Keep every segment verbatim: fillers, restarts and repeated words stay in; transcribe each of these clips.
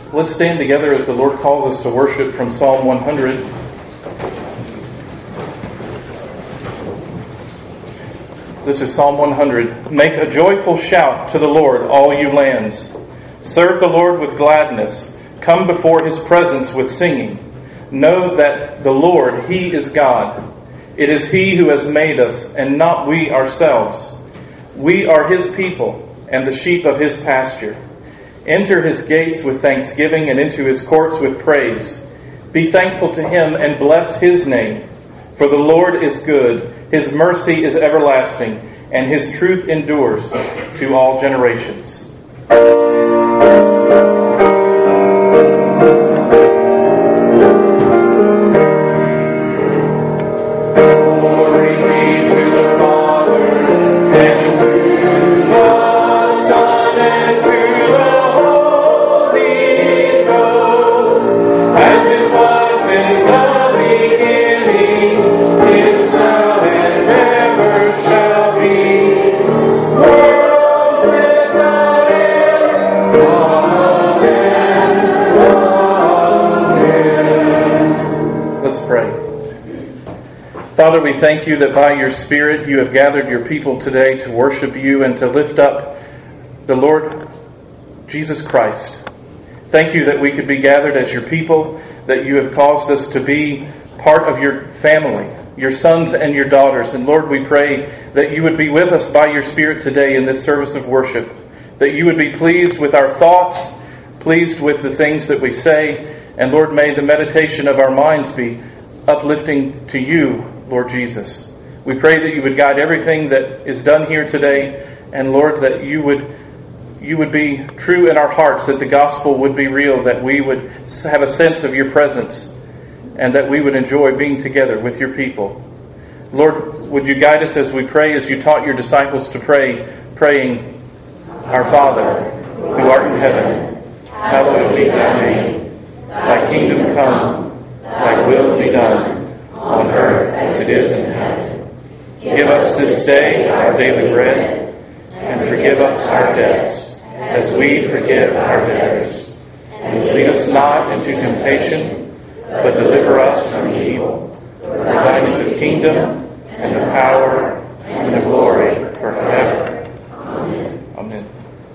Let's stand together as the Lord calls us to worship from Psalm one hundred. This is Psalm one hundred. Make a joyful shout to the Lord, all you lands. Serve the Lord with gladness. Come before His presence with singing. Know that the Lord, He is God. It is He who has made us, and not we ourselves. We are His people, and the sheep of His pasture. Enter His gates with thanksgiving, and into His courts with praise. Be thankful to Him, and bless His name. For the Lord is good. His mercy is everlasting, and His truth endures to all generations. Father, we thank you that by your Spirit you have gathered your people today to worship you and to lift up the Lord Jesus Christ. Thank you that we could be gathered as your people, that you have caused us to be part of your family, your sons and your daughters. And Lord, we pray that you would be with us by your Spirit today in this service of worship, that you would be pleased with our thoughts, pleased with the things that we say, and Lord, may the meditation of our minds be uplifting to you, Lord Jesus. We pray that you would guide everything that is done here today, and Lord, that you would you would be true in our hearts, that the gospel would be real, that we would have a sense of your presence, and that we would enjoy being together with your people. Lord, would you guide us as we pray, as you taught your disciples to pray, praying, Our Father, who art in heaven, hallowed be thy name. Thy kingdom come, thy will be done, on earth as it is in heaven. Give us this day our daily bread, and forgive us our debts, as we forgive our debtors. And lead us not into temptation, but deliver us from evil. For thine is the kingdom, and the power, and the glory forever. Amen. Amen.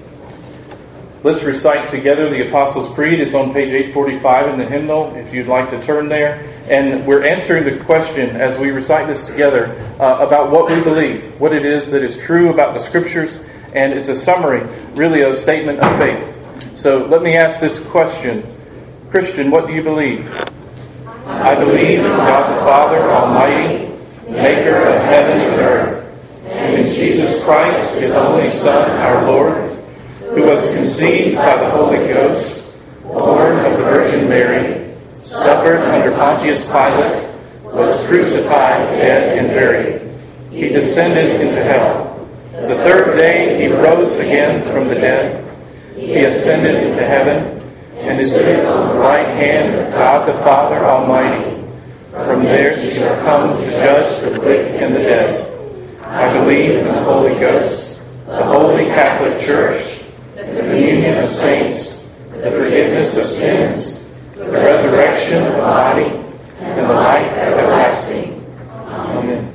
Let's recite together the Apostles' Creed. It's on page eight forty-five in the hymnal, if you'd like to turn there. And we're answering the question as we recite this together uh, about what we believe, what it is that is true about the Scriptures, and it's a summary, really, of a statement of faith. So let me ask this question. Christian, what do you believe? I believe in God the Father Almighty, maker of heaven and earth, and in Jesus Christ, His only Son, our Lord, who was conceived by the Holy Ghost, born of the Virgin Mary, suffered under Pontius Pilate, was crucified, dead, and buried. He descended into hell. The third day he rose again from the dead. He ascended into heaven, and is seated on the right hand of God the Father Almighty. From there he shall come to judge the quick and the dead. I believe in the Holy Ghost, the Holy Catholic Church, the communion of saints, the forgiveness of sins, the resurrection of the body, and the life everlasting. Amen.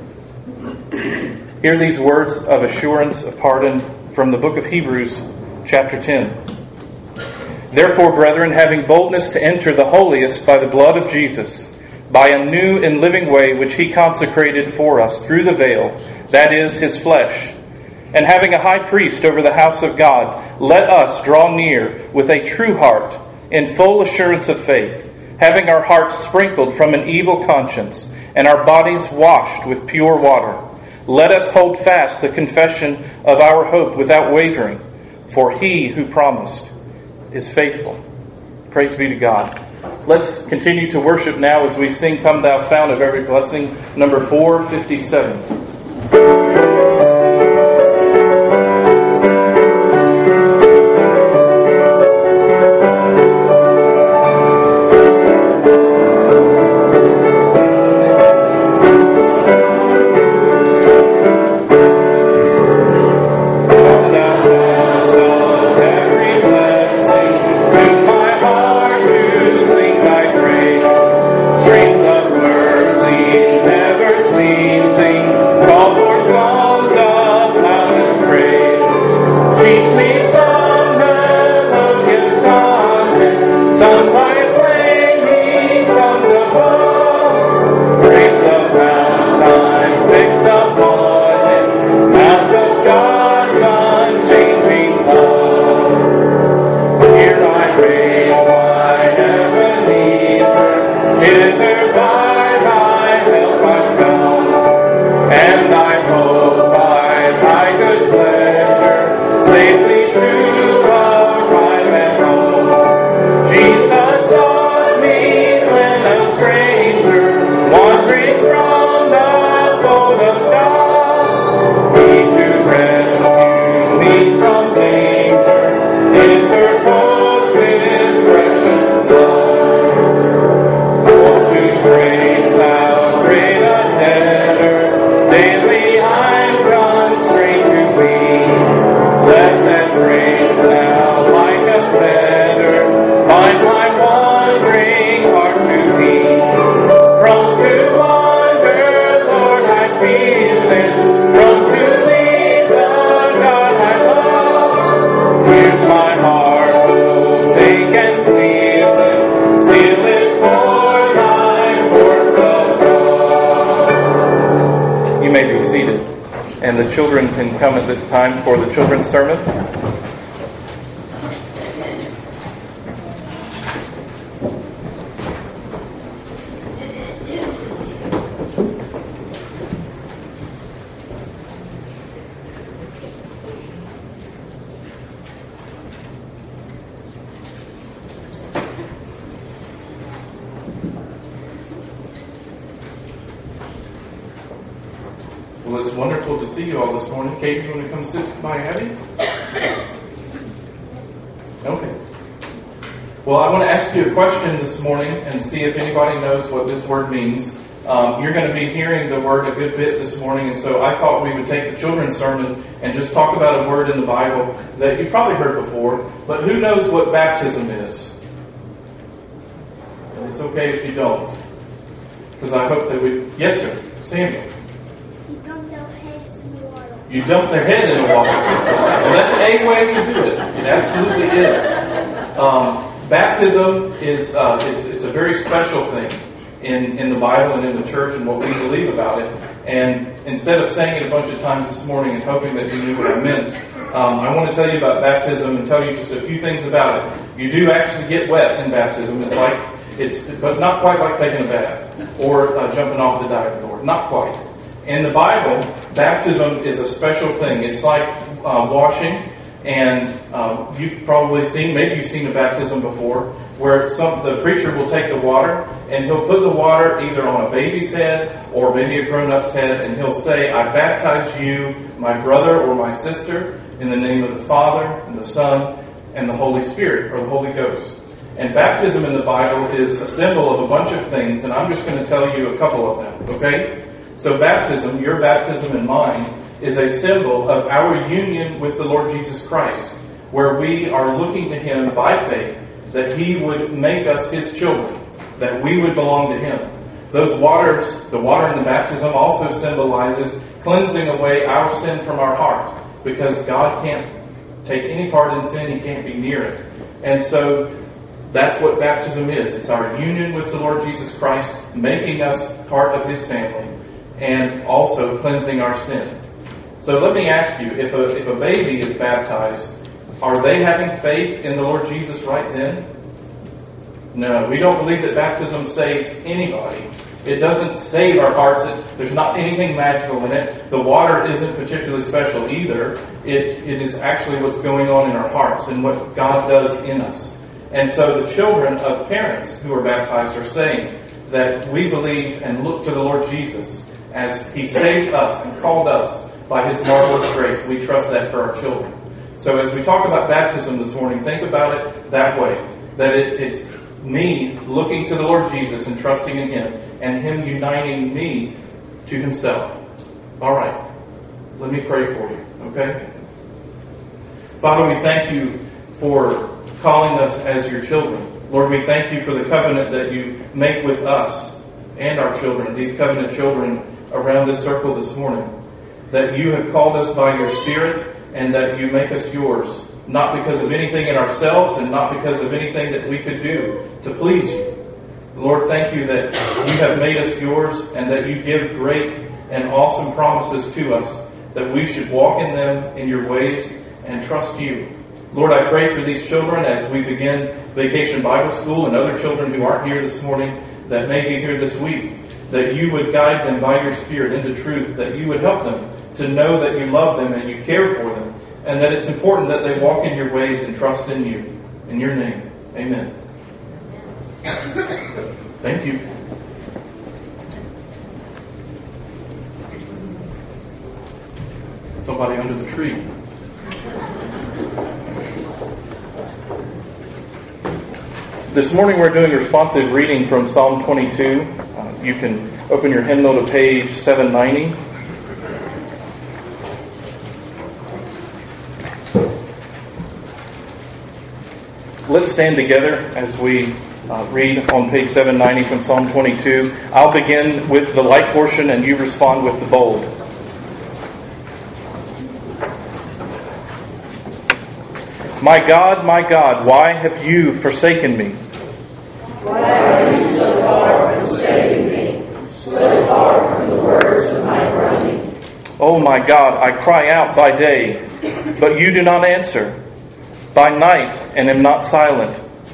Hear these words of assurance of pardon from the book of Hebrews, chapter ten. Therefore, brethren, having boldness to enter the holiest by the blood of Jesus, by a new and living way which He consecrated for us through the veil, that is, His flesh, and having a high priest over the house of God, let us draw near with a true heart, in full assurance of faith, having our hearts sprinkled from an evil conscience, and our bodies washed with pure water. Let us hold fast the confession of our hope without wavering, for He who promised is faithful. Praise be to God. Let's continue to worship now as we sing Come Thou Fount of Every Blessing, number four fifty-seven. Every blessing to my heart. can come at this time for the children's sermon. Well, it's wonderful to see you all this morning. Kate, you want to come sit by Abby? Okay. Well, I want to ask you a question this morning and see if anybody knows what this word means. Um, you're going to be hearing the word a good bit this morning, and so I thought we would take the children's sermon and just talk about a word in the Bible that you probably heard before, but who knows what baptism is? And it's okay if you don't, because I hope that we... Yes, sir. Samuel. You dump their head in the water. Well, that's a way to do it. It absolutely is. Um, baptism is uh, it's, it's a very special thing in, in the Bible and in the church and what we believe about it. And instead of saying it a bunch of times this morning and hoping that you knew what I meant, um, I want to tell you about baptism and tell you just a few things about it. You do actually get wet in baptism. It's like it's, but not quite like taking a bath or uh, jumping off the diving board. Not quite. In the Bible, baptism is a special thing. It's like uh, washing, and um, you've probably seen, maybe you've seen a baptism before, where some, the preacher will take the water, and he'll put the water either on a baby's head or maybe a grown-up's head, and he'll say, I baptize you, my brother or my sister, in the name of the Father, and the Son, and the Holy Spirit, or the Holy Ghost. And baptism in the Bible is a symbol of a bunch of things, and I'm just going to tell you a couple of them, okay? So baptism, your baptism and mine, is a symbol of our union with the Lord Jesus Christ, where we are looking to Him by faith that He would make us His children, that we would belong to Him. Those waters, the water in the baptism also symbolizes cleansing away our sin from our heart, because God can't take any part in sin, He can't be near it. And so that's what baptism is. It's our union with the Lord Jesus Christ, making us part of His family, and also cleansing our sin. So let me ask you, if a, if a baby is baptized, are they having faith in the Lord Jesus right then? No, we don't believe that baptism saves anybody. It doesn't save our hearts. It, there's not anything magical in it. The water isn't particularly special either. It, it is actually what's going on in our hearts and what God does in us. And so the children of parents who are baptized are saying that we believe and look to the Lord Jesus as He saved us and called us by His marvelous grace. We trust that for our children. So as we talk about baptism this morning, think about it that way. That it, it's me looking to the Lord Jesus and trusting in Him, and Him uniting me to Himself. All right. Let me pray for you, okay? Father, we thank You for calling us as Your children. Lord, we thank You for the covenant that You make with us and our children, these covenant children around this circle this morning, that You have called us by Your Spirit and that You make us Yours, not because of anything in ourselves and not because of anything that we could do to please You. Lord, thank You that You have made us Yours and that You give great and awesome promises to us, that we should walk in them in Your ways and trust You. Lord, I pray for these children as we begin Vacation Bible School and other children who aren't here this morning that may be here this week, that You would guide them by Your Spirit into truth, that You would help them to know that You love them and You care for them, and that it's important that they walk in Your ways and trust in You. In Your name, amen. Thank you. Somebody under the tree. This morning we're doing a responsive reading from Psalm twenty-two. Uh, you can open your hymnal to page seven ninety. Let's stand together as we uh, read on page seven ninety from Psalm twenty-two. I'll begin with the light portion and you respond with the bold. My God, my God, why have You forsaken me? Why are You so far from saving me, so far from the words of my groaning? Oh my God, I cry out by day, but you do not answer. By night, and am not silent.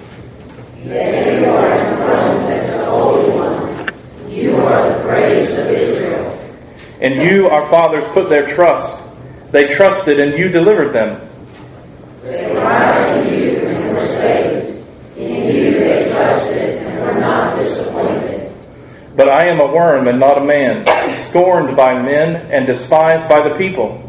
Yet you are enthroned as the Holy One. You are the praise of Israel. In you our fathers put their trust. They trusted, and you delivered them. They cried to you and were saved. In you they trusted and were not disappointed. But I am a worm and not a man, scorned by men and despised by the people.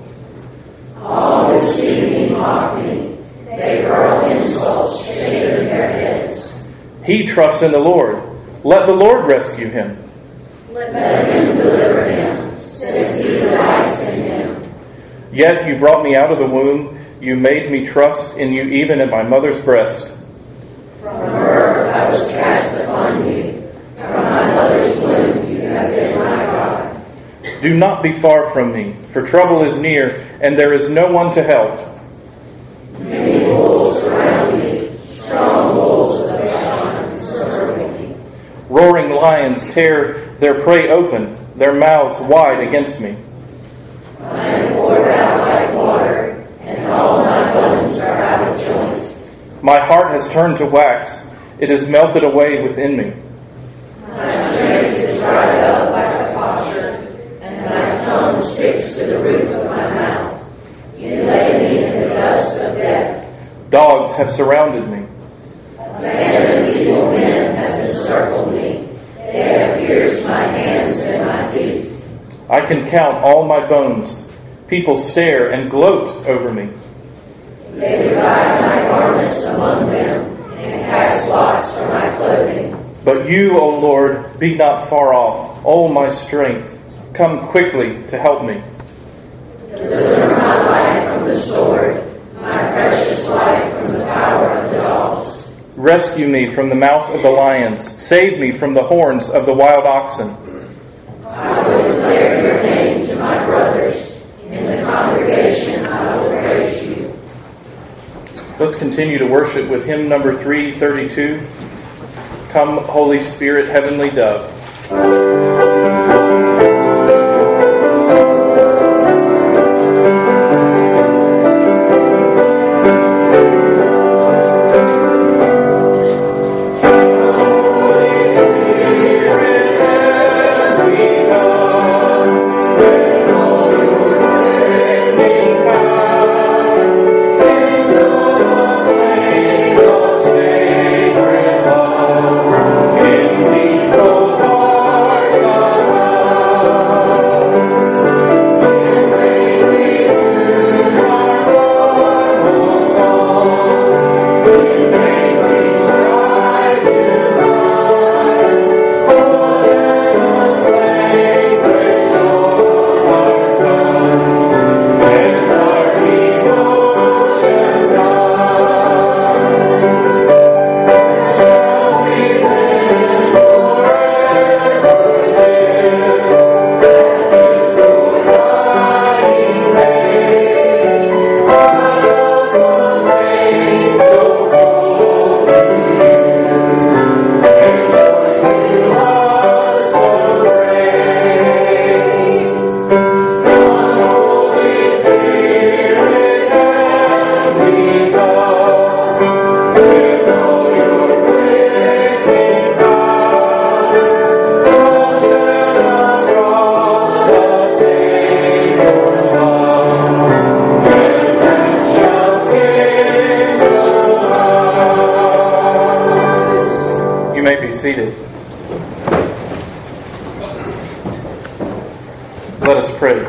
All who see me mock me. They hurl insults, shaking their heads. He trusts in the Lord. Let the Lord rescue him. Let him deliver him, since he delights in him. Yet you brought me out of the womb. You made me trust in you even at my mother's breast. From birth I was cast upon you. From my mother's womb you have been my God. Do not be far from me, for trouble is near, and there is no one to help. Many wolves surround me. Strong wolves of Bashan encircle me. Roaring lions tear their prey open, their mouths wide against me. I am poured out like water, and all my bones are out of joint. My heart has turned to wax. It is melted away within me. My strength is dried up like a potsherd, and my tongue sticks to the roof of my mouth. You lay me in the dust of death. Dogs have surrounded me. A band of evil men has encircled me. They have pierced my hands and my feet. I can count all my bones. People stare and gloat over me. They divide my garments among them and cast lots for my clothing. But you, O Lord, be not far off. O my strength, come quickly to help me. Deliver my life from the sword, my precious life from the power of the dogs. Rescue me from the mouth of the lions. Save me from the horns of the wild oxen. I will declare your name to my brothers. In the congregation I will praise you. Let's continue to worship with hymn number three thirty-two. Come, Holy Spirit, Heavenly Dove. Seated. Let us pray.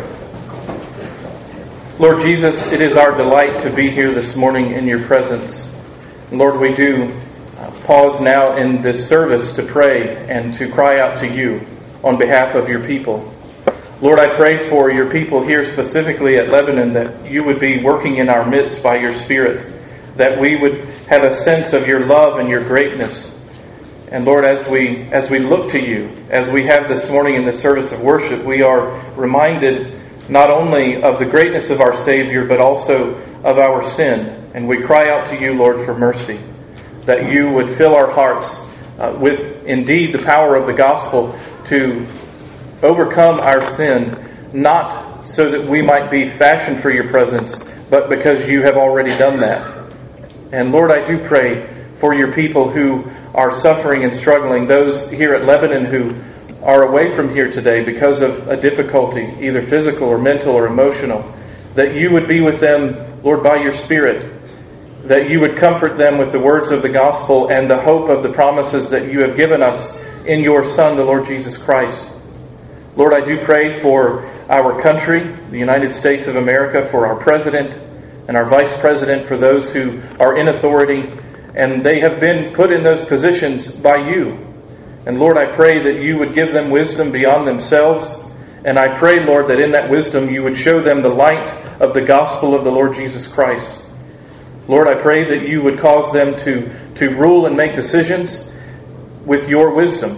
Lord Jesus, it is our delight to be here this morning in your presence. Lord, we do pause now in this service to pray and to cry out to you on behalf of your people. Lord, I pray for your people here specifically at Lebanon that you would be working in our midst by your Spirit, that we would have a sense of your love and your greatness. And Lord, as we as we look to you, as we have this morning in the service of worship, we are reminded not only of the greatness of our Savior, but also of our sin. And we cry out to you, Lord, for mercy, that you would fill our hearts uh, with indeed the power of the gospel to overcome our sin, not so that we might be fashioned for your presence, but because you have already done that. And Lord, I do pray for your people who are suffering and struggling, those here at Lebanon who are away from here today because of a difficulty, either physical or mental or emotional, that you would be with them, Lord, by your Spirit, that you would comfort them with the words of the gospel and the hope of the promises that you have given us in your Son, the Lord Jesus Christ. Lord, I do pray for our country, the United States of America, for our president and our vice president, for those who are in authority, and they have been put in those positions by you. And Lord, I pray that you would give them wisdom beyond themselves, and I pray, Lord, that in that wisdom you would show them the light of the gospel of the Lord Jesus Christ. Lord, I pray that you would cause them to, to rule and make decisions with your wisdom.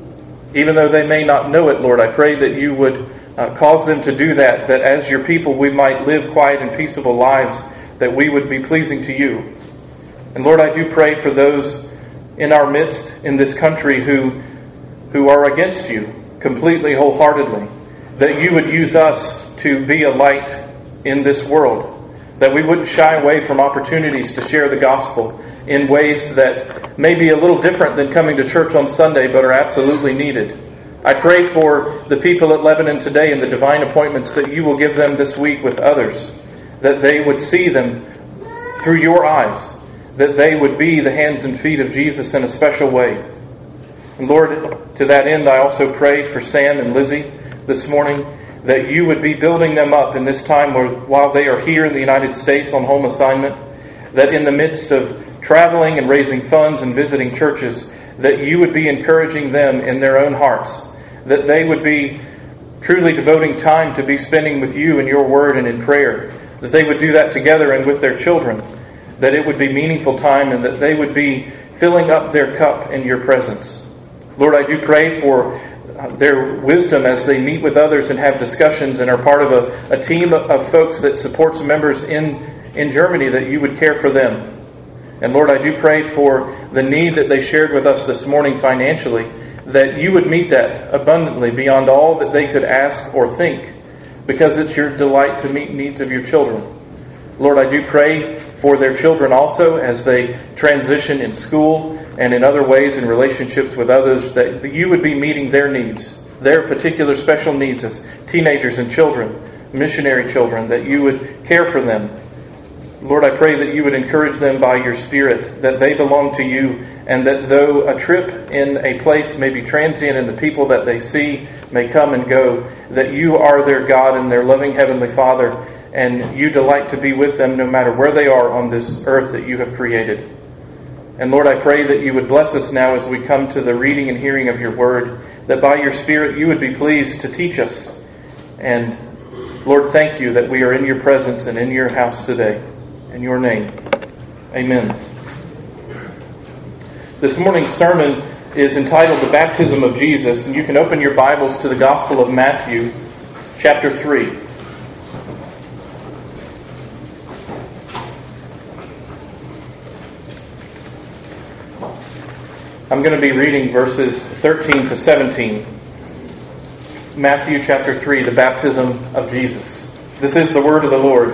Even though they may not know it, Lord, I pray that you would uh, cause them to do that, that as your people we might live quiet and peaceable lives, that we would be pleasing to you. And Lord, I do pray for those in our midst in this country who, who are against you completely, wholeheartedly, that you would use us to be a light in this world, that we wouldn't shy away from opportunities to share the gospel in ways that may be a little different than coming to church on Sunday, but are absolutely needed. I pray for the people at Lebanon today and the divine appointments that you will give them this week with others, that they would see them through your eyes, that they would be the hands and feet of Jesus in a special way. And Lord, to that end, I also pray for Sam and Lizzie this morning, that you would be building them up in this time where, while they are here in the United States on home assignment, that in the midst of traveling and raising funds and visiting churches, that you would be encouraging them in their own hearts, that they would be truly devoting time to be spending with you in your word and in prayer, that they would do that together and with their children, that it would be meaningful time and that they would be filling up their cup in your presence. Lord, I do pray for their wisdom as they meet with others and have discussions and are part of a, a team of folks that supports members in, in Germany, that you would care for them. And Lord, I do pray for the need that they shared with us this morning financially, that you would meet that abundantly beyond all that they could ask or think, because it's your delight to meet needs of your children. Lord, I do pray for their children also as they transition in school and in other ways in relationships with others, that you would be meeting their needs, their particular special needs as teenagers and children, missionary children, that you would care for them. Lord, I pray that you would encourage them by your Spirit, that they belong to you, and that though a trip in a place may be transient and the people that they see may come and go, that you are their God and their loving Heavenly Father, and you delight to be with them no matter where they are on this earth that you have created. And Lord, I pray that you would bless us now as we come to the reading and hearing of your word, that by your Spirit you would be pleased to teach us. And Lord, thank you that we are in your presence and in your house today. In your name, amen. This morning's sermon is entitled The Baptism of Jesus, and you can open your Bibles to the Gospel of Matthew, chapter three. I'm going to be reading verses thirteen to seventeen. Matthew chapter three, the baptism of Jesus. This is the word of the Lord.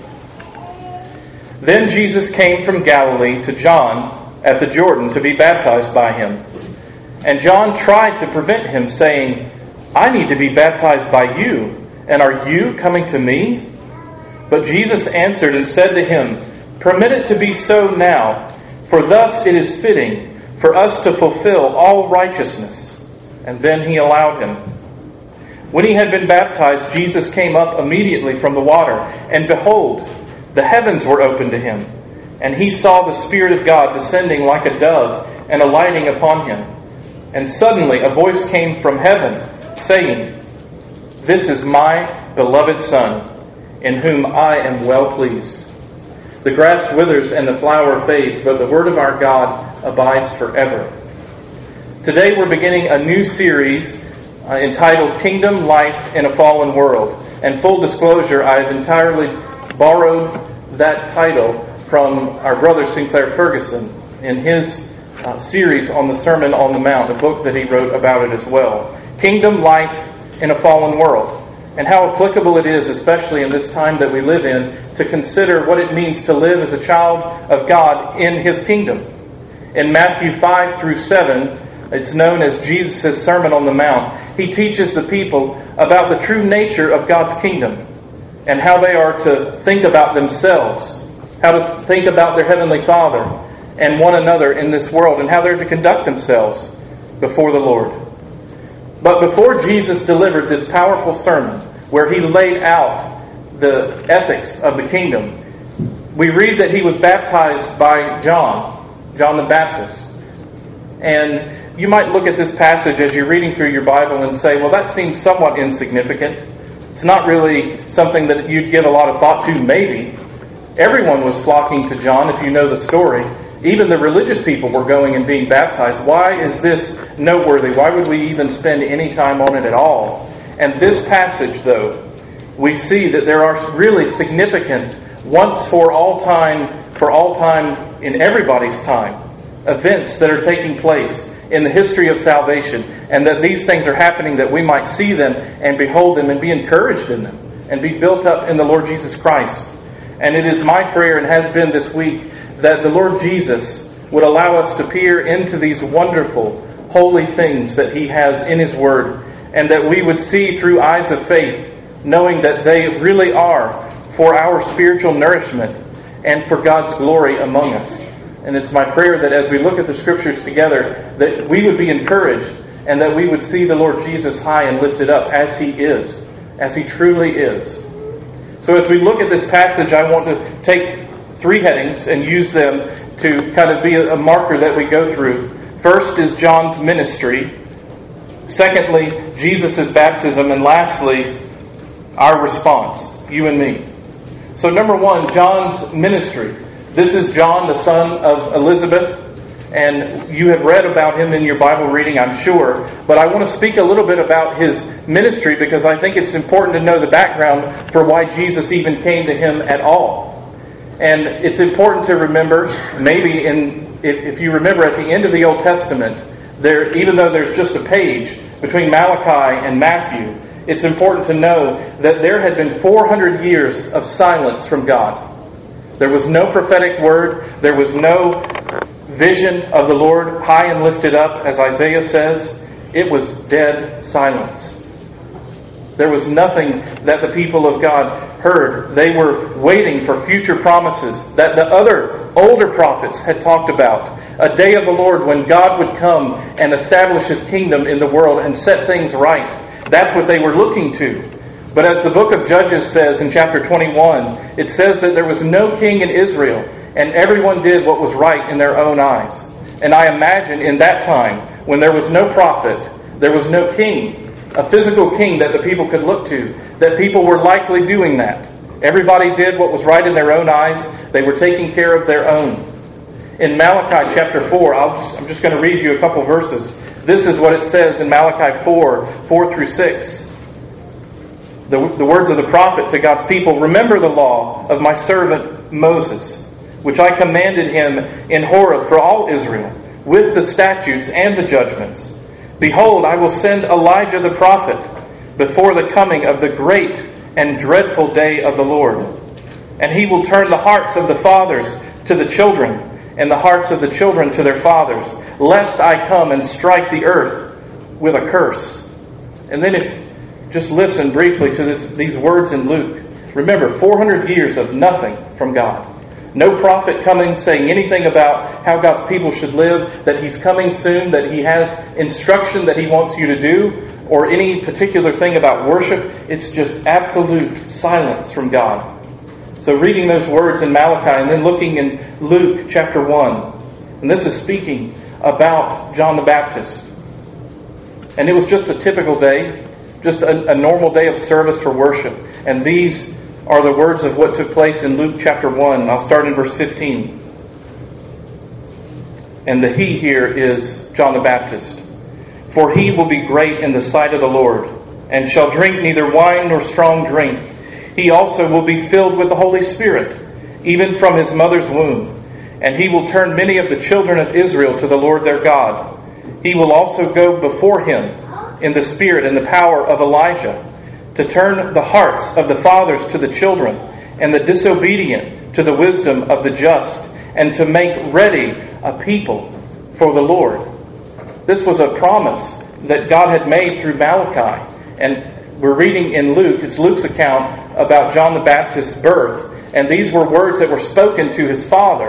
Then Jesus came from Galilee to John at the Jordan to be baptized by him. And John tried to prevent him, saying, I need to be baptized by you, and are you coming to me? But Jesus answered and said to him, Permit it to be so now, for thus it is fitting for us to fulfill all righteousness. And then he allowed him. When he had been baptized, Jesus came up immediately from the water, and behold, the heavens were opened to him, and he saw the Spirit of God descending like a dove and alighting upon him. And suddenly a voice came from heaven, saying, This is my beloved Son, in whom I am well pleased. The grass withers and the flower fades, but the word of our God abides forever. Today we're beginning a new series uh, entitled Kingdom, Life in a Fallen World. And full disclosure, I've entirely borrowed that title from our brother Sinclair Ferguson in his uh, series on the Sermon on the Mount, a book that he wrote about it as well. Kingdom, Life in a Fallen World. and how applicable it is, especially in this time that we live in, to consider what it means to live as a child of God in His kingdom. In Matthew five through seven, it's known as Jesus' Sermon on the Mount. He teaches the people about the true nature of God's kingdom and how they are to think about themselves, how to think about their Heavenly Father and one another in this world, and how they're to conduct themselves before the Lord. But before Jesus delivered this powerful sermon, where He laid out the ethics of the kingdom, we read that He was baptized by John, John the Baptist. And you might look at this passage as you're reading through your Bible and say, well, that seems somewhat insignificant. It's not really something that you'd give a lot of thought to, maybe. Everyone was flocking to John, if you know the story. Even the religious people were going and being baptized. Why is this noteworthy? Why would we even spend any time on it at all? And this passage, though, we see that there are really significant, once for all time, for all time, in everybody's time, events that are taking place in the history of salvation, and that these things are happening that we might see them and behold them and be encouraged in them and be built up in the Lord Jesus Christ. And it is my prayer, and has been this week, that the Lord Jesus would allow us to peer into these wonderful, holy things that He has in His Word, and that we would see through eyes of faith, knowing that they really are for our spiritual nourishment and for God's glory among us. And it's my prayer that as we look at the Scriptures together, that we would be encouraged and that we would see the Lord Jesus high and lifted up as He is, as He truly is. So as we look at this passage, I want to take three headings and use them to kind of be a marker that we go through. First is John's ministry. Secondly, Jesus' baptism. And lastly, our response, you and me. So number one, John's ministry. This is John, the son of Elizabeth. And you have read about him in your Bible reading, I'm sure. But I want to speak a little bit about his ministry, because I think it's important to know the background for why Jesus even came to him at all. And it's important to remember, maybe in if, if you remember at the end of the Old Testament, there, even though there's just a page between Malachi and Matthew, it's important to know that there had been four hundred years of silence from God. There was no prophetic word. There was no vision of the Lord high and lifted up, as Isaiah says. It was dead silence. There was nothing that the people of God heard. They were waiting for future promises that the other older prophets had talked about. A day of the Lord when God would come and establish His kingdom in the world and set things right. That's what they were looking to. But as the book of Judges says in chapter twenty-one, it says that there was no king in Israel, and everyone did what was right in their own eyes. And I imagine in that time, when there was no prophet, there was no king, a physical king that the people could look to, that people were likely doing that. Everybody did what was right in their own eyes. They were taking care of their own. In Malachi chapter four, I'll just, I'm just going to read you a couple verses. This is what it says in Malachi four, four through six. The, the words of the prophet to God's people: "Remember the law of my servant Moses, which I commanded him in Horeb for all Israel, with the statutes and the judgments. Behold, I will send Elijah the prophet before the coming of the great and dreadful day of the Lord. And he will turn the hearts of the fathers to the children, and the hearts of the children to their fathers, lest I come and strike the earth with a curse." And then if just listen briefly to this, these words in Luke. Remember, four hundred years of nothing from God. No prophet coming saying anything about how God's people should live, that He's coming soon, that He has instruction that He wants you to do, or any particular thing about worship. It's just absolute silence from God. So reading those words in Malachi and then looking in Luke chapter one. And this is speaking about John the Baptist. And it was just a typical day, just a, a normal day of service for worship. And these are the words of what took place in Luke chapter one. I'll start in verse fifteen. And the he here is John the Baptist. "For he will be great in the sight of the Lord, and shall drink neither wine nor strong drink. He also will be filled with the Holy Spirit, even from his mother's womb. And he will turn many of the children of Israel to the Lord their God. He will also go before him in the spirit and the power of Elijah, to turn the hearts of the fathers to the children, and the disobedient to the wisdom of the just, and to make ready a people for the Lord. This was a promise that God had made through Malachi. And we're reading in Luke, it's Luke's account about John the Baptist's birth. And these were words that were spoken to his father.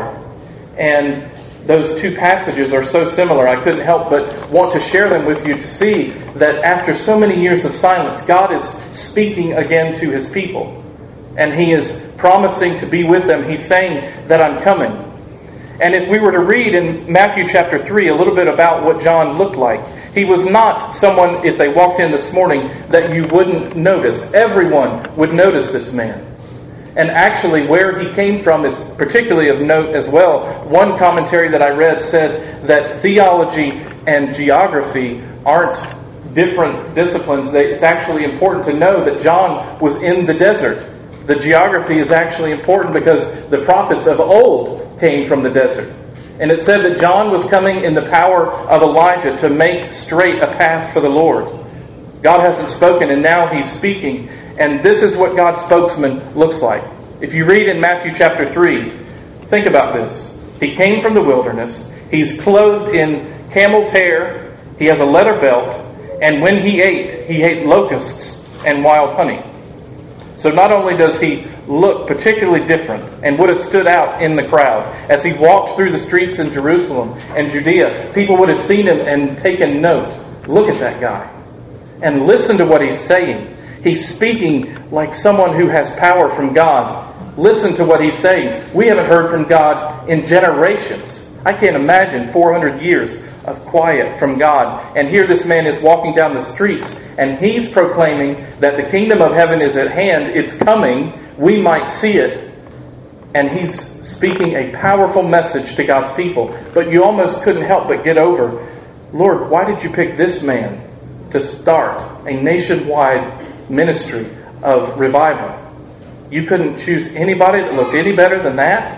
And those two passages are so similar, I couldn't help but want to share them with you to see that after so many years of silence, God is speaking again to his people. And he is promising to be with them. He's saying that I'm coming. And if we were to read in Matthew chapter three a little bit about what John looked like, he was not someone, if they walked in this morning, that you wouldn't notice. Everyone would notice this man. And actually, where he came from is particularly of note as well. One commentary that I read said that theology and geography aren't different disciplines. It's actually important to know that John was in the desert. The geography is actually important because the prophets of old came from the desert. And it said that John was coming in the power of Elijah to make straight a path for the Lord. God hasn't spoken, and now he's speaking. And this is what God's spokesman looks like. If you read in Matthew chapter three, think about this. He came from the wilderness. He's clothed in camel's hair. He has a leather belt. And when he ate, he ate locusts and wild honey. So not only does he look particularly different and would have stood out in the crowd, as he walked through the streets in Jerusalem and Judea, people would have seen him and taken note. Look at that guy. And listen to what he's saying. He's speaking like someone who has power from God. Listen to what he's saying. We haven't heard from God in generations. I can't imagine four hundred years of quiet from God. And here this man is walking down the streets, and he's proclaiming that the kingdom of heaven is at hand. It's coming. We might see it. And he's speaking a powerful message to God's people. But you almost couldn't help but get over, Lord, why did you pick this man to start a nationwide ministry of revival? You couldn't choose anybody that looked any better than that?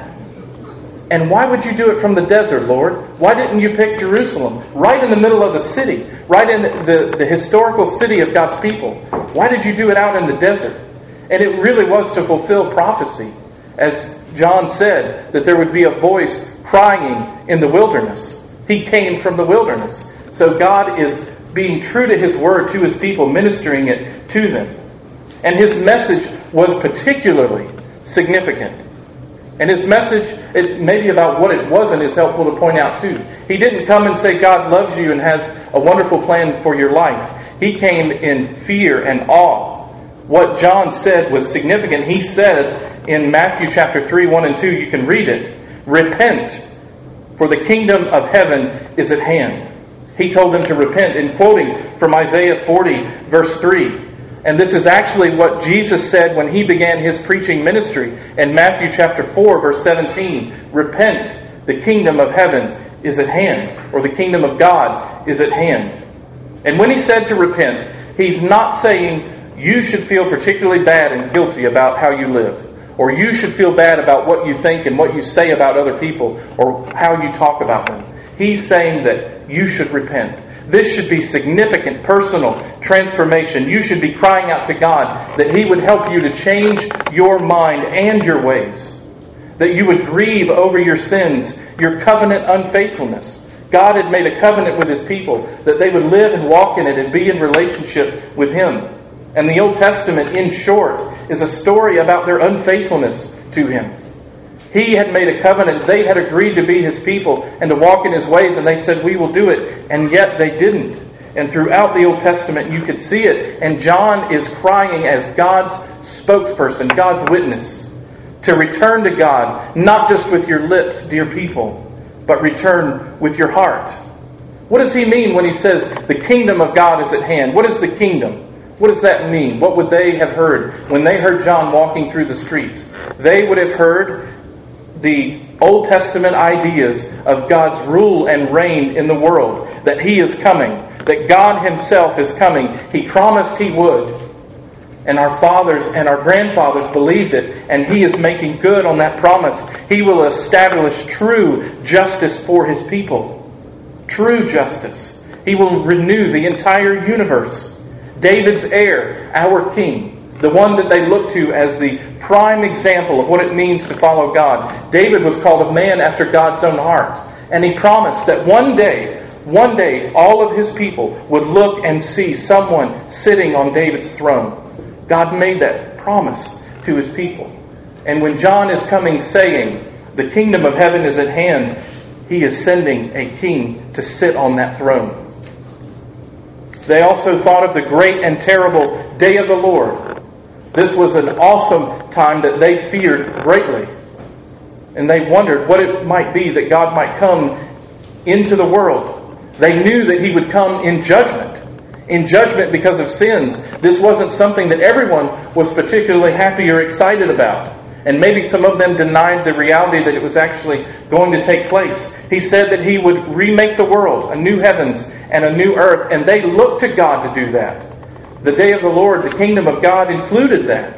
And why would you do it from the desert, Lord? Why didn't you pick Jerusalem, right in the middle of the city, right in the, the, the historical city of God's people? Why did you do it out in the desert? And it really was to fulfill prophecy. As John said, that there would be a voice crying in the wilderness. He came from the wilderness. So God is being true to his word to his people, ministering it to them. And his message was particularly significant. And his message, it, maybe about what it wasn't, is helpful to point out too. He didn't come and say God loves you and has a wonderful plan for your life. He came in fear and awe. What John said was significant. He said in Matthew chapter three, one and two, you can read it, repent, for the kingdom of heaven is at hand. He told them to repent, in quoting from Isaiah forty, verse three. And this is actually what Jesus said when he began his preaching ministry in Matthew chapter four, verse seventeen. Repent, the kingdom of heaven is at hand, or the kingdom of God is at hand. And when he said to repent, he's not saying you should feel particularly bad and guilty about how you live, or you should feel bad about what you think and what you say about other people, or how you talk about them. He's saying that you should repent. This should be significant personal transformation. You should be crying out to God that he would help you to change your mind and your ways. That you would grieve over your sins, your covenant unfaithfulness. God had made a covenant with his people that they would live and walk in it and be in relationship with him. And the Old Testament, in short, is a story about their unfaithfulness to him. He had made a covenant. They had agreed to be his people and to walk in his ways, and they said, we will do it. And yet they didn't. And throughout the Old Testament, you could see it. And John is crying as God's spokesperson, God's witness, to return to God, not just with your lips, dear people, but return with your heart. What does he mean when he says the kingdom of God is at hand? What is the kingdom? What does that mean? What would they have heard when they heard John walking through the streets? They would have heard the Old Testament ideas of God's rule and reign in the world, that he is coming, that God himself is coming. He promised he would. And our fathers and our grandfathers believed it, and he is making good on that promise. He will establish true justice for his people. True justice. He will renew the entire universe. David's heir, our king, the one that they look to as the prime example of what it means to follow God. David was called a man after God's own heart. And he promised that one day, one day, all of his people would look and see someone sitting on David's throne. God made that promise to his people. And when John is coming saying, the kingdom of heaven is at hand, he is sending a king to sit on that throne. They also thought of the great and terrible day of the Lord. This was an awesome time that they feared greatly. And they wondered what it might be that God might come into the world. They knew that he would come in judgment. In judgment because of sins. This wasn't something that everyone was particularly happy or excited about. And maybe some of them denied the reality that it was actually going to take place. He said that he would remake the world, a new heavens and a new earth. And they looked to God to do that. The day of the Lord, the kingdom of God, included that.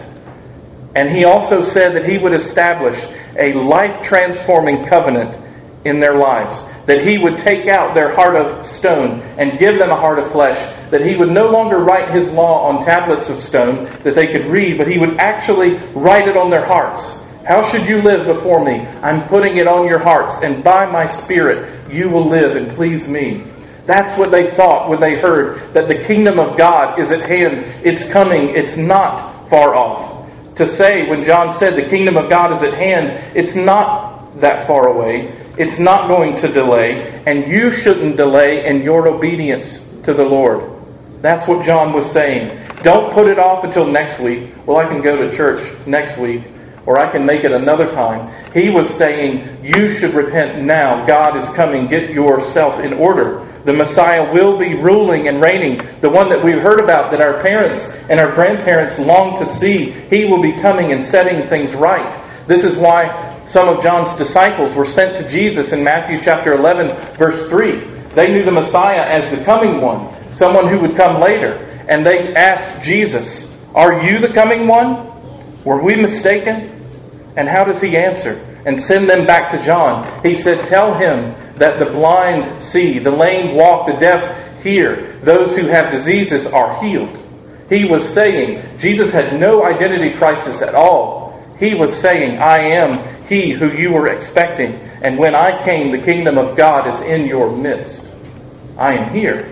And he also said that he would establish a life-transforming covenant in their lives. That he would take out their heart of stone and give them a heart of flesh. That he would no longer write his law on tablets of stone that they could read, but he would actually write it on their hearts. How should you live before me? I'm putting it on your hearts, and by my Spirit you will live and please me. That's what they thought when they heard that the kingdom of God is at hand. It's coming. It's not far off. To say, when John said the kingdom of God is at hand, it's not that far away. It's not going to delay, and you shouldn't delay in your obedience to the Lord. That's what John was saying. Don't put it off until next week. Well, I can go to church next week, or I can make it another time. He was saying, you should repent now. God is coming. Get yourself in order. The Messiah will be ruling and reigning. The one that we've heard about, that our parents and our grandparents long to see. He will be coming and setting things right. This is why some of John's disciples were sent to Jesus in Matthew chapter eleven, verse three. They knew the Messiah as the coming one, someone who would come later. And they asked Jesus, are you the coming one? Were we mistaken? And how does he answer? And send them back to John. He said, tell him that the blind see, the lame walk, the deaf hear, those who have diseases are healed. He was saying, Jesus had no identity crisis at all. He was saying, I am he who you were expecting. And when I came, the kingdom of God is in your midst. I am here.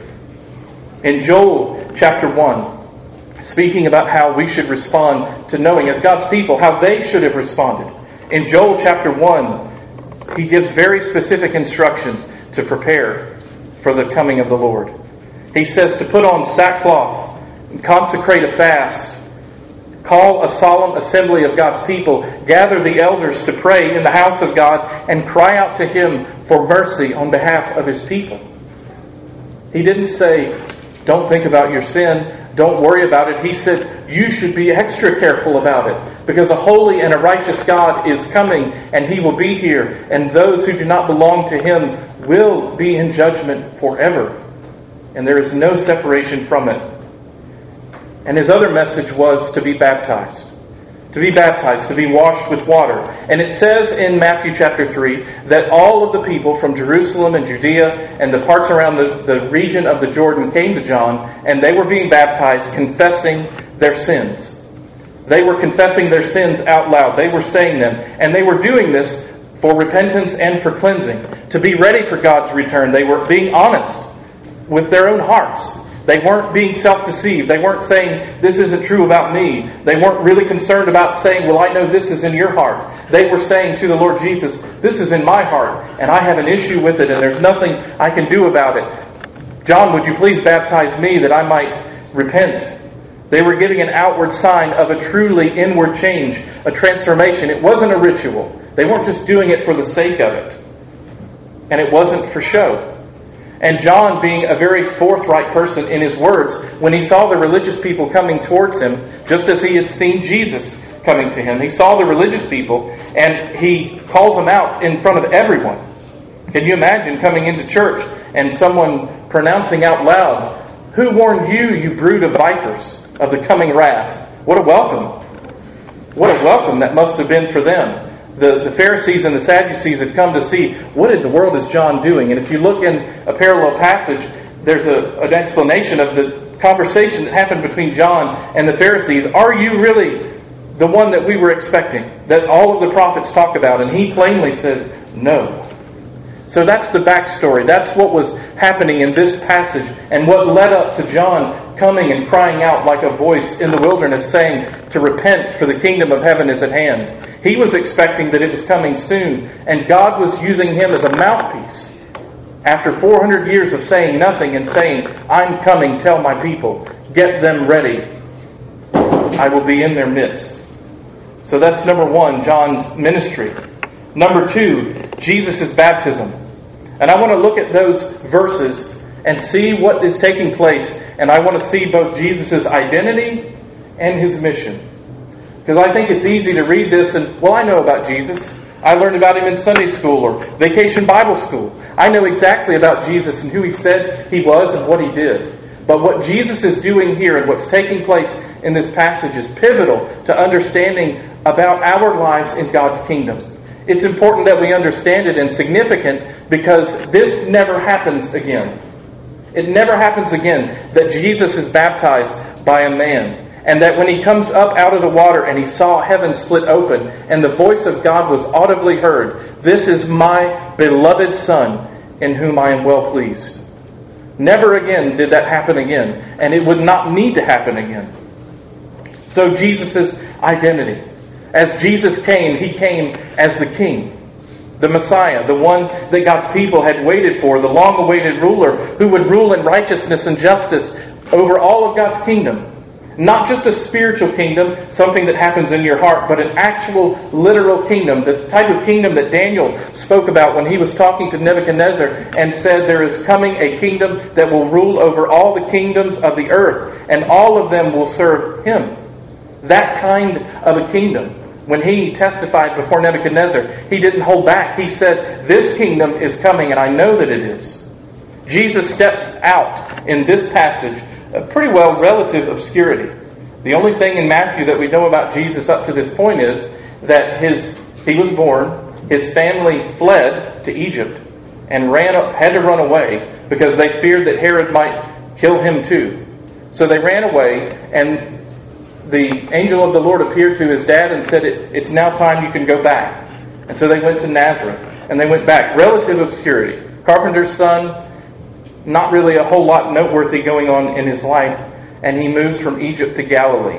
In Joel chapter one, speaking about how we should respond to knowing as God's people, how they should have responded. In Joel chapter one, he gives very specific instructions to prepare for the coming of the Lord. He says to put on sackcloth, and consecrate a fast, call a solemn assembly of God's people, gather the elders to pray in the house of God, and cry out to him for mercy on behalf of his people. He didn't say, don't think about your sin, don't worry about it. He said, you should be extra careful about it, because a holy and a righteous God is coming, and he will be here, and those who do not belong to him will be in judgment forever. And there is no separation from it. And his other message was to be baptized. To be baptized, to be washed with water. And it says in Matthew chapter three that all of the people from Jerusalem and Judea and the parts around the, the region of the Jordan came to John, and they were being baptized, confessing their sins. They were confessing their sins out loud. They were saying them. And they were doing this for repentance and for cleansing. To be ready for God's return. They were being honest with their own hearts. They weren't being self-deceived. They weren't saying, this isn't true about me. They weren't really concerned about saying, well, I know this is in your heart. They were saying to the Lord Jesus, this is in my heart, and I have an issue with it, and there's nothing I can do about it. John, would you please baptize me that I might repent? They were giving an outward sign of a truly inward change, a transformation. It wasn't a ritual. They weren't just doing it for the sake of it. And it wasn't for show. And John, being a very forthright person in his words, when he saw the religious people coming towards him, just as he had seen Jesus coming to him, he saw the religious people, and he calls them out in front of everyone. Can you imagine coming into church and someone pronouncing out loud, who warned you, you brood of vipers, of the coming wrath? What a welcome. What a welcome that must have been for them. The, the Pharisees and the Sadducees had come to see, what in the world is John doing? And if you look in a parallel passage, there's a, an explanation of the conversation that happened between John and the Pharisees. Are you really the one that we were expecting, that all of the prophets talk about? And he plainly says, no. So that's the backstory. That's what was happening in this passage and what led up to John coming and crying out like a voice in the wilderness saying to repent, for the kingdom of heaven is at hand. He was expecting that it was coming soon, and God was using him as a mouthpiece. After four hundred years of saying nothing and saying, I'm coming, tell my people, get them ready. I will be in their midst. So that's number one, John's ministry. Number two, Jesus' baptism. And I want to look at those verses and see what is taking place. And I want to see both Jesus' identity and his mission. Because I think it's easy to read this and, well, I know about Jesus. I learned about him in Sunday school or Vacation Bible School. I know exactly about Jesus and who he said he was and what he did. But what Jesus is doing here and what's taking place in this passage is pivotal to understanding about our lives in God's kingdom. It's important that we understand it and significant because this never happens again. It never happens again that Jesus is baptized by a man. And that when he comes up out of the water and he saw heaven split open and the voice of God was audibly heard, this is my beloved Son in whom I am well pleased. Never again did that happen again. And it would not need to happen again. So Jesus' identity. As Jesus came, he came as the King, the Messiah, the one that God's people had waited for, the long-awaited ruler who would rule in righteousness and justice over all of God's kingdom. Not just a spiritual kingdom, something that happens in your heart, but an actual literal kingdom, the type of kingdom that Daniel spoke about when he was talking to Nebuchadnezzar and said there is coming a kingdom that will rule over all the kingdoms of the earth, and all of them will serve him. That kind of a kingdom. When he testified before Nebuchadnezzar, he didn't hold back. He said, this kingdom is coming, and I know that it is. Jesus steps out in this passage pretty well relative obscurity. The only thing in Matthew that we know about Jesus up to this point is that his he was born, his family fled to Egypt and ran up, had to run away because they feared that Herod might kill him too. So they ran away, and the angel of the Lord appeared to his dad and said, it, it's now time you can go back. And so they went to Nazareth, and they went back. Relative obscurity. Carpenter's son, not really a whole lot noteworthy going on in his life, and he moves from Egypt to Galilee.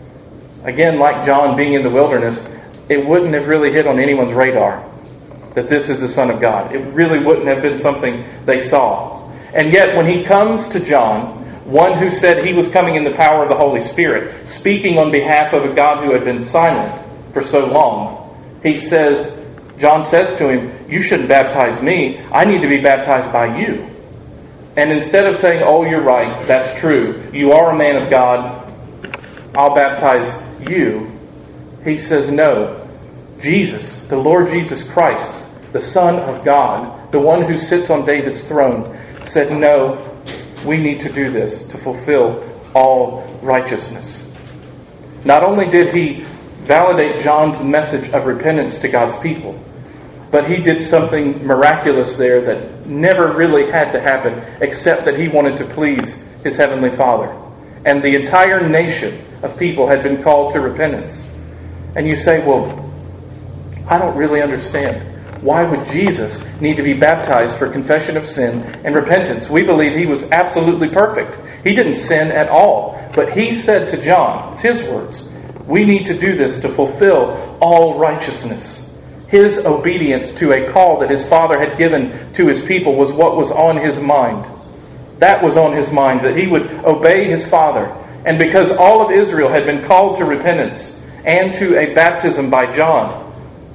Again, like John being in the wilderness, it wouldn't have really hit on anyone's radar that this is the Son of God. It really wouldn't have been something they saw. And yet, when he comes to John, one who said he was coming in the power of the Holy Spirit, speaking on behalf of a God who had been silent for so long, he says, John says to him, you shouldn't baptize me. I need to be baptized by you. And instead of saying, oh, you're right, that's true, you are a man of God, I'll baptize you, he says, no, Jesus, the Lord Jesus Christ, the Son of God, the one who sits on David's throne, said, no, we need to do this to fulfill all righteousness. Not only did he validate John's message of repentance to God's people, but he did something miraculous there that never really had to happen, except that he wanted to please his heavenly Father. And the entire nation of people had been called to repentance. And you say, well, I don't really understand. Why would Jesus need to be baptized for confession of sin and repentance? We believe he was absolutely perfect. He didn't sin at all. But he said to John, it's his words, we need to do this to fulfill all righteousness. His obedience to a call that his Father had given to his people was what was on his mind. That was on his mind, that he would obey his Father. And because all of Israel had been called to repentance and to a baptism by John,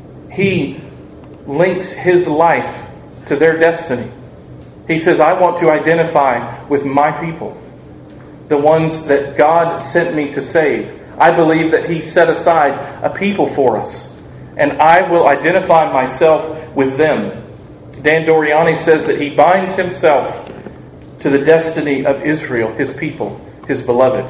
he links his life to their destiny. He says, I want to identify with my people, the ones that God sent me to save. I believe that he set aside a people for us, and I will identify myself with them. Dan Doriani says that he binds himself to the destiny of Israel, his people, his beloved.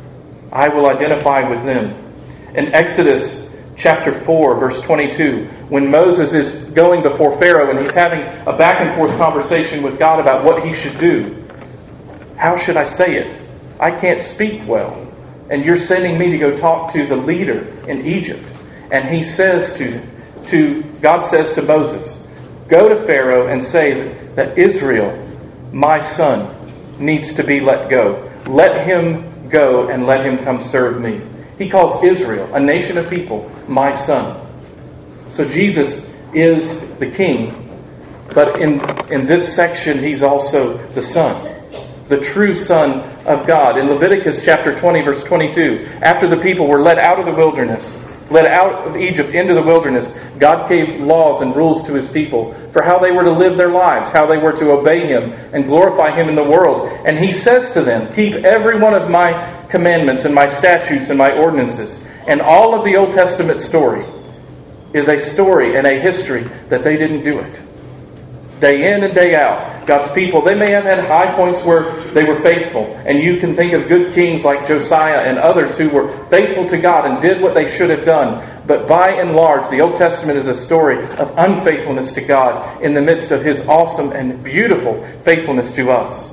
I will identify with them. In Exodus chapter four, verse twenty-two, when Moses is going before Pharaoh and he's having a back and forth conversation with God about what he should do. How should I say it? I can't speak well. And you're sending me to go talk to the leader in Egypt. And he says to, to God says to Moses, go to Pharaoh and say that, that Israel, my son, needs to be let go. Let him go and let him come serve me. He calls Israel, a nation of people, my son. So Jesus is the king. But in, in this section, he's also the son, the true son of God. In Leviticus chapter twenty, verse twenty-two, after the people were led out of the wilderness, led out of Egypt into the wilderness, God gave laws and rules to his people for how they were to live their lives, how they were to obey him and glorify him in the world. And he says to them, keep every one of my commandments and my statutes and my ordinances. And all of the Old Testament story is a story and a history that they didn't do it. Day in and day out, God's people, they may have had high points where they were faithful. And you can think of good kings like Josiah and others who were faithful to God and did what they should have done. But by and large, the Old Testament is a story of unfaithfulness to God in the midst of his awesome and beautiful faithfulness to us,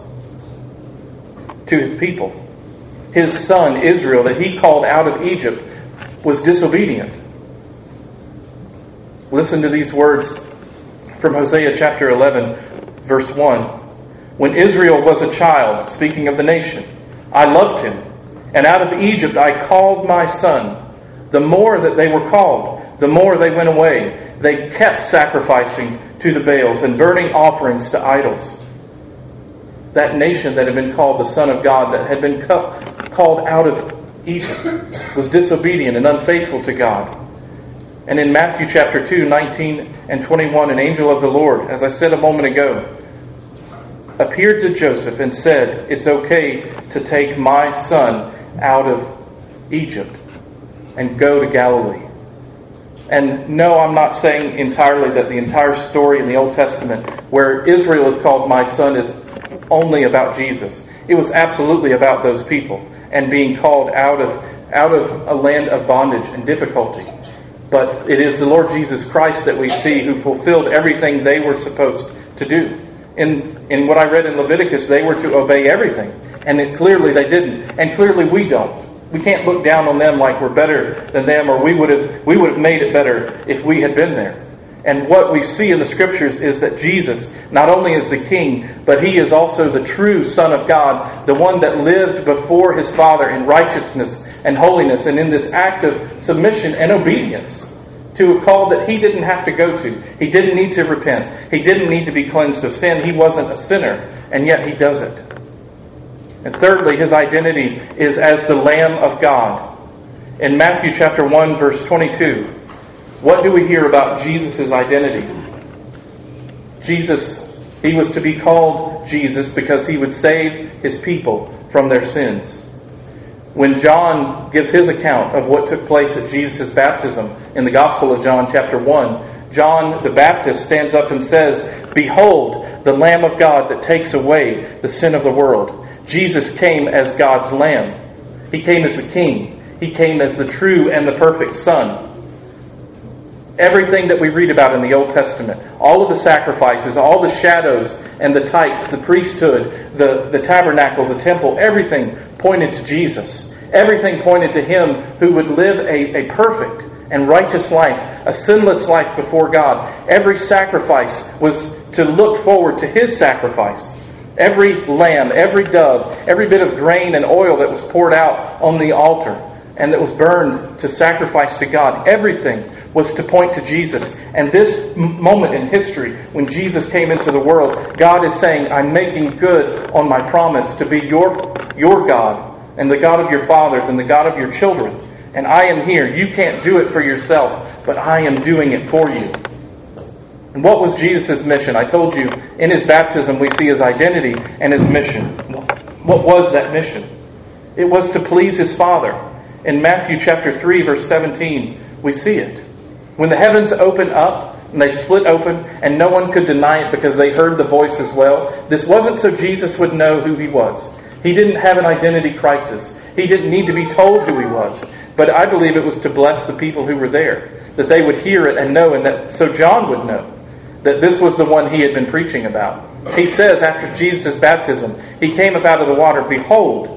to his people. His son, Israel, that he called out of Egypt, was disobedient. Listen to these words from Hosea chapter eleven, verse one. When Israel was a child, speaking of the nation, I loved him, and out of Egypt I called my son. The more that they were called, the more they went away. They kept sacrificing to the Baals and burning offerings to idols. That nation that had been called the Son of God, that had been called out of Egypt, was disobedient and unfaithful to God. And in Matthew chapter two, nineteen and twenty-one, an angel of the Lord, as I said a moment ago, appeared to Joseph and said, it's okay to take my son out of Egypt and go to Galilee. And no, I'm not saying entirely that the entire story in the Old Testament where Israel is called my son is only about Jesus. It was absolutely about those people and being called out of, out of a land of bondage and difficulty. But it is the Lord Jesus Christ that we see who fulfilled everything they were supposed to do. In, in what I read in Leviticus, they were to obey everything. And it, clearly they didn't. And clearly we don't. We can't look down on them like we're better than them, or we would have we would have made it better if we had been there. And what we see in the Scriptures is that Jesus not only is the King, but he is also the true Son of God, the one that lived before his Father in righteousness and holiness, and in this act of submission and obedience to a call that he didn't have to go to. He didn't need to repent. He didn't need to be cleansed of sin. He wasn't a sinner, and yet he does it. And thirdly, his identity is as the Lamb of God. In Matthew chapter one, verse twenty-two, what do we hear about Jesus' identity? Jesus, he was to be called Jesus because he would save his people from their sins. When John gives his account of what took place at Jesus' baptism in the Gospel of John chapter one, John the Baptist stands up and says, behold, the Lamb of God that takes away the sin of the world. Jesus came as God's Lamb. He came as the King. He came as the true and the perfect Son. Everything that we read about in the Old Testament, all of the sacrifices, all the shadows and the types, the priesthood, the, the tabernacle, the temple, everything pointed to Jesus. Everything pointed to him who would live a, a perfect and righteous life, a sinless life before God. Every sacrifice was to look forward to his sacrifice. Every lamb, every dove, every bit of grain and oil that was poured out on the altar and that was burned to sacrifice to God, everything was to point to Jesus. And this moment in history, when Jesus came into the world, God is saying, I'm making good on my promise to be your, your God and the God of your fathers and the God of your children. And I am here. You can't do it for yourself, but I am doing it for you. And what was Jesus' mission? I told you, in his baptism we see his identity and his mission. What was that mission? It was to please his Father. In Matthew chapter three, verse seventeen, we see it. When the heavens opened up, and they split open, and no one could deny it because they heard the voice as well, this wasn't so Jesus would know who he was. He didn't have an identity crisis. He didn't need to be told who he was. But I believe it was to bless the people who were there, that they would hear it and know, and that so John would know that this was the one he had been preaching about. He says after Jesus' baptism, he came up out of the water, behold,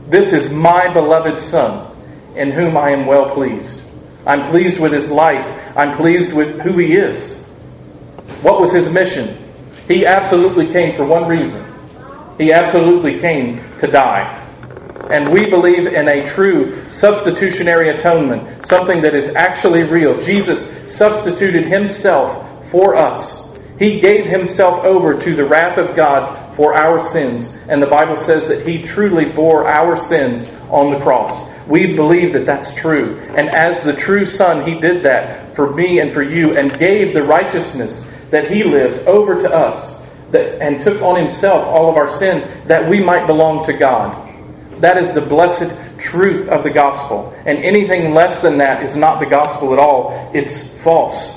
This is my beloved Son, in whom I am well pleased. I'm pleased with his life. I'm pleased with who he is. What was his mission? He absolutely came for one reason. He absolutely came to die. And we believe in a true substitutionary atonement, something that is actually real. Jesus substituted himself for us. He gave himself over to the wrath of God for our sins. And the Bible says that he truly bore our sins on the cross. We believe that that's true. And as the true Son, he did that for me and for you and gave the righteousness that he lived over to us that, and took on himself all of our sin that we might belong to God. That is the blessed truth of the gospel. And anything less than that is not the gospel at all. It's false.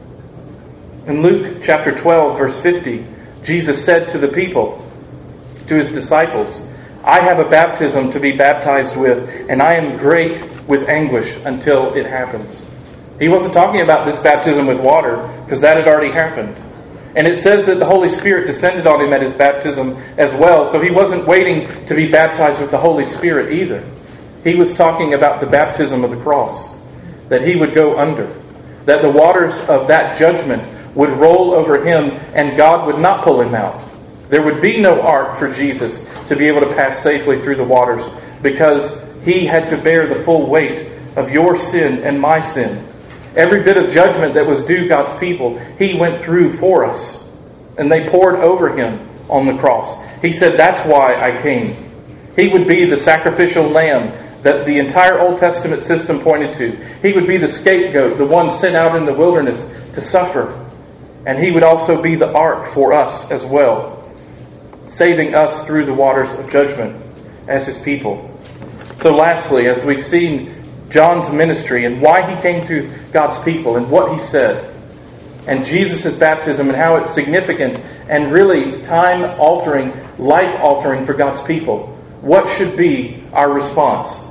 In Luke chapter twelve, verse fifty, Jesus said to the people, to his disciples, I have a baptism to be baptized with, and I am great with anguish until it happens. He wasn't talking about this baptism with water, because that had already happened. And it says that the Holy Spirit descended on him at his baptism as well, so he wasn't waiting to be baptized with the Holy Spirit either. He was talking about the baptism of the cross, that he would go under, that the waters of that judgment would roll over him, and God would not pull him out. There would be no ark for Jesus to be able to pass safely through the waters, because he had to bear the full weight of your sin and my sin. Every bit of judgment that was due God's people, he went through for us. And they poured over him on the cross. He said, that's why I came. He would be the sacrificial lamb that the entire Old Testament system pointed to. He would be the scapegoat, the one sent out in the wilderness to suffer. And he would also be the ark for us as well, saving us through the waters of judgment as his people. So lastly, as we've seen John's ministry and why he came to God's people and what he said, and Jesus' baptism and how it's significant and really time-altering, life-altering for God's people, what should be our response?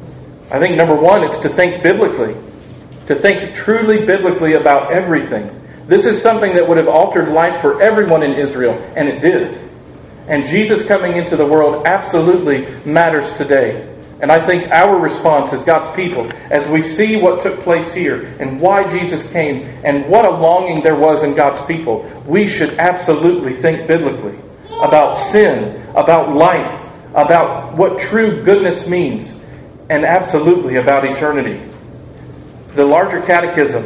I think number one, it's to think biblically, to think truly biblically about everything. This is something that would have altered life for everyone in Israel, and it did. And Jesus coming into the world absolutely matters today. And I think our response as God's people, as we see what took place here and why Jesus came and what a longing there was in God's people, we should absolutely think biblically about sin, about life, about what true goodness means, and absolutely about eternity. The larger catechism,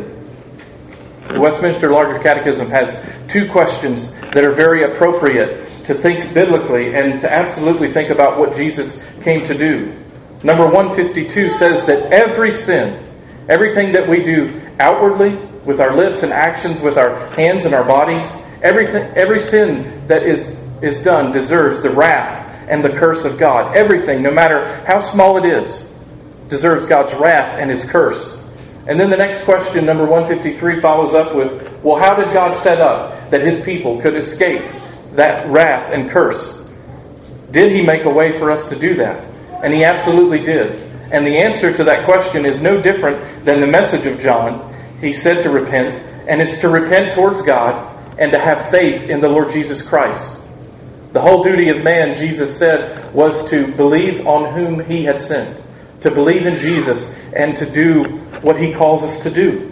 the Westminster Larger Catechism, has two questions that are very appropriate to think biblically and to absolutely think about what Jesus came to do. Number one fifty-two says that every sin, everything that we do outwardly, with our lips and actions, with our hands and our bodies, everything, every sin that is, is done deserves the wrath and the curse of God. Everything, no matter how small it is, deserves God's wrath and his curse. And then the next question, number one fifty-three, follows up with, well, how did God set up that his people could escape that wrath and curse? Did he make a way for us to do that? And he absolutely did. And the answer to that question is no different than the message of John. He said to repent, and it's to repent towards God and to have faith in the Lord Jesus Christ. The whole duty of man, Jesus said, was to believe on whom he had sent, to believe in Jesus and to do what he calls us to do.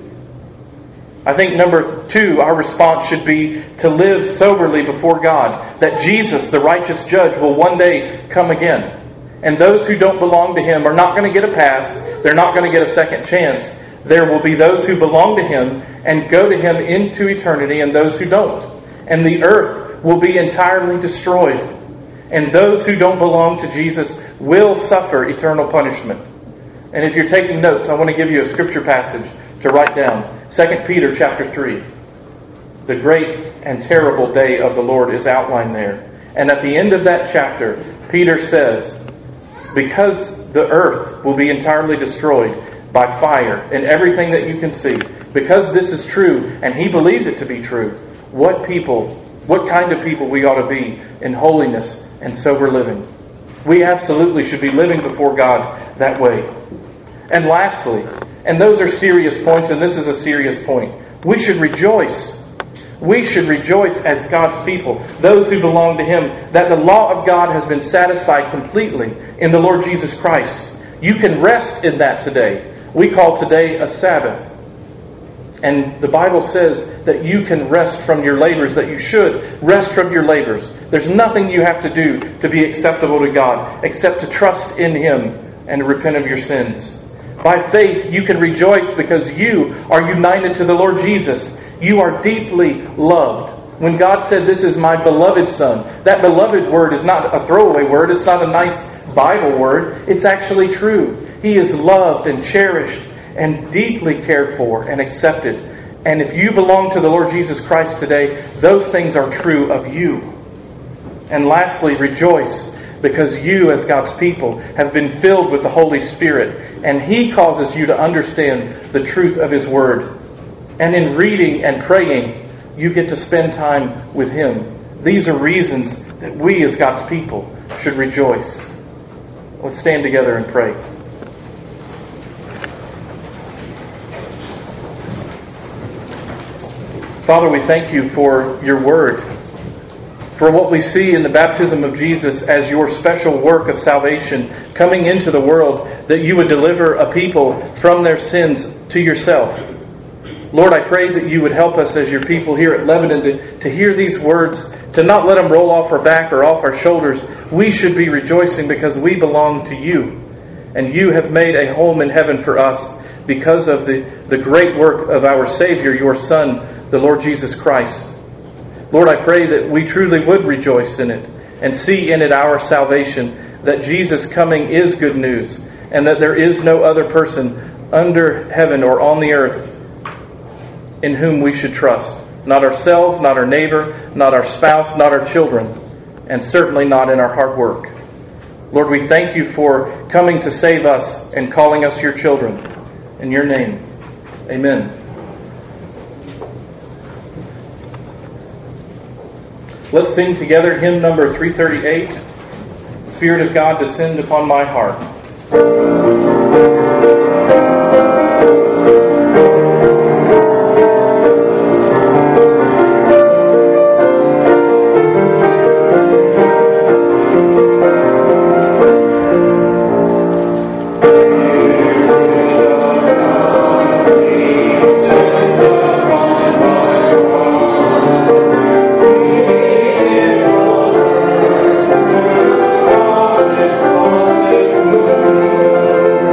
I think number two, our response should be to live soberly before God, that Jesus, the righteous judge, will one day come again. And those who don't belong to him are not going to get a pass. They're not going to get a second chance. There will be those who belong to him and go to him into eternity, and those who don't. And the earth will be entirely destroyed. And those who don't belong to Jesus will suffer eternal punishment. And if you're taking notes, I want to give you a scripture passage to write down. Second Peter chapter three. The great and terrible day of the Lord is outlined there. And at the end of that chapter, Peter says, because the earth will be entirely destroyed by fire and everything that you can see, because this is true, and he believed it to be true, what people, what kind of people we ought to be in holiness and sober living. We absolutely should be living before God that way. And lastly, and those are serious points, and this is a serious point, we should rejoice. We should rejoice as God's people, those who belong to Him, that the law of God has been satisfied completely in the Lord Jesus Christ. You can rest in that today. We call today a Sabbath. And the Bible says that you can rest from your labors, that you should rest from your labors. There's nothing you have to do to be acceptable to God except to trust in Him and to repent of your sins. By faith, you can rejoice because you are united to the Lord Jesus. You are deeply loved. When God said, "This is my beloved Son," that beloved word is not a throwaway word. It's not a nice Bible word. It's actually true. He is loved and cherished and deeply cared for and accepted. And if you belong to the Lord Jesus Christ today, those things are true of you. And lastly, rejoice because you, as God's people, have been filled with the Holy Spirit, and He causes you to understand the truth of His Word. And in reading and praying, you get to spend time with Him. These are reasons that we, as God's people, should rejoice. Let's stand together and pray. Father, we thank You for Your Word, for what we see in the baptism of Jesus as Your special work of salvation coming into the world, that You would deliver a people from their sins to Yourself. Lord, I pray that You would help us as Your people here at Lebanon to, to hear these words, to not let them roll off our back or off our shoulders. We should be rejoicing because we belong to You, and You have made a home in heaven for us because of the, the great work of our Savior, Your Son, the Lord Jesus Christ. Lord, I pray that we truly would rejoice in it and see in it our salvation, that Jesus coming is good news, and that there is no other person under heaven or on the earth in whom we should trust. Not ourselves, not our neighbor, not our spouse, not our children, and certainly not in our hard work. Lord, we thank You for coming to save us and calling us Your children. In Your name, amen. Let's sing together hymn number three thirty-eight, Spirit of God, Descend Upon My Heart. Thank you.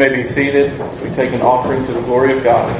may be seated as we take an offering to the glory of God.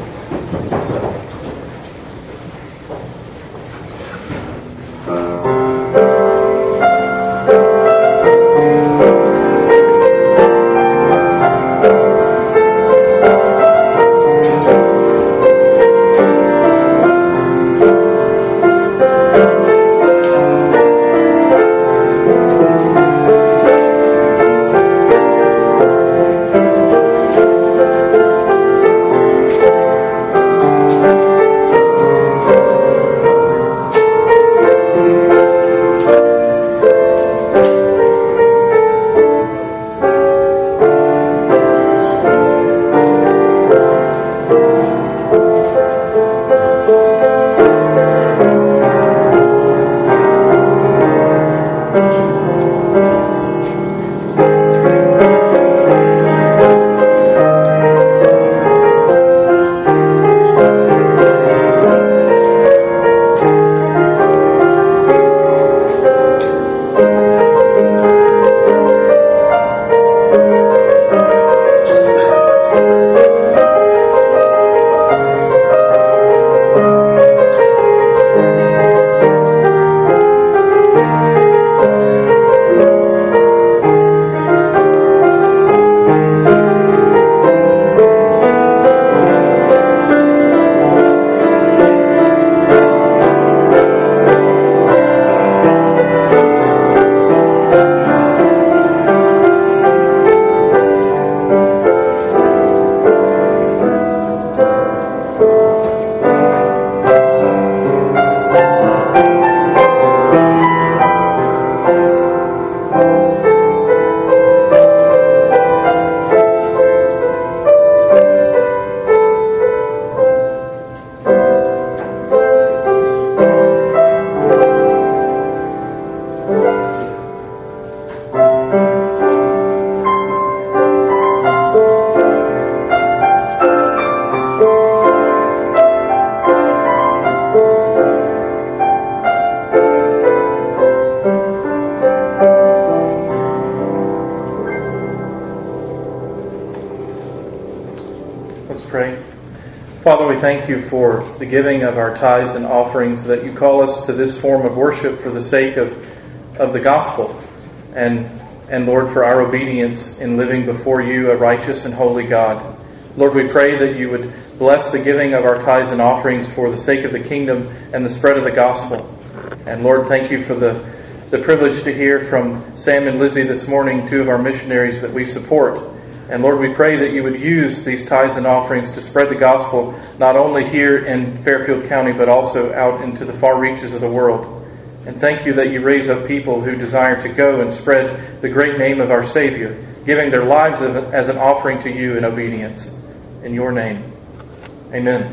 Father, we thank you for the giving of our tithes and offerings, that you call us to this form of worship for the sake of, of the gospel. And, and Lord, for our obedience in living before you, a righteous and holy God. Lord, we pray that you would bless the giving of our tithes and offerings for the sake of the kingdom and the spread of the gospel. And Lord, thank you for the, the privilege to hear from Sam and Lizzie this morning, two of our missionaries that we support. And Lord, we pray that you would use these tithes and offerings to spread the gospel, not only here in Fairfield County, but also out into the far reaches of the world. And thank you that you raise up people who desire to go and spread the great name of our Savior, giving their lives as an offering to you in obedience. In your name, amen.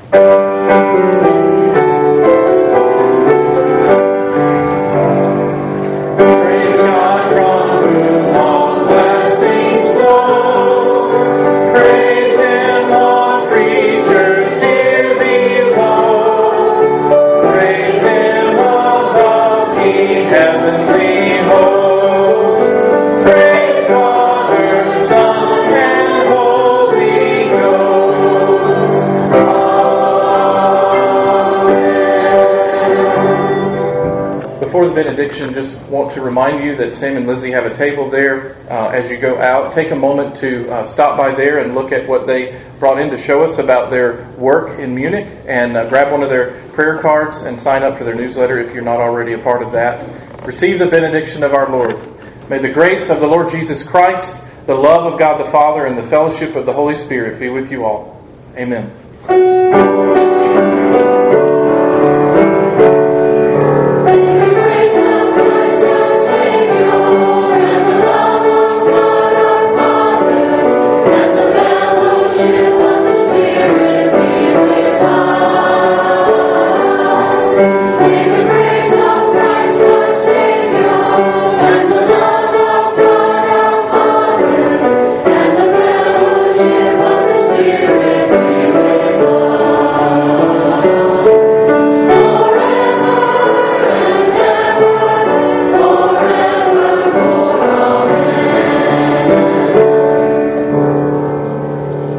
Before the benediction, just want to remind you that Sam and Lizzie have a table there uh, as you go out. Take a moment to uh, stop by there and look at what they brought in to show us about their work in Munich, and uh, grab one of their prayer cards and sign up for their newsletter if you're not already a part of that. Receive the benediction of our Lord. May the grace of the Lord Jesus Christ, the love of God the Father, and the fellowship of the Holy Spirit be with you all. Amen.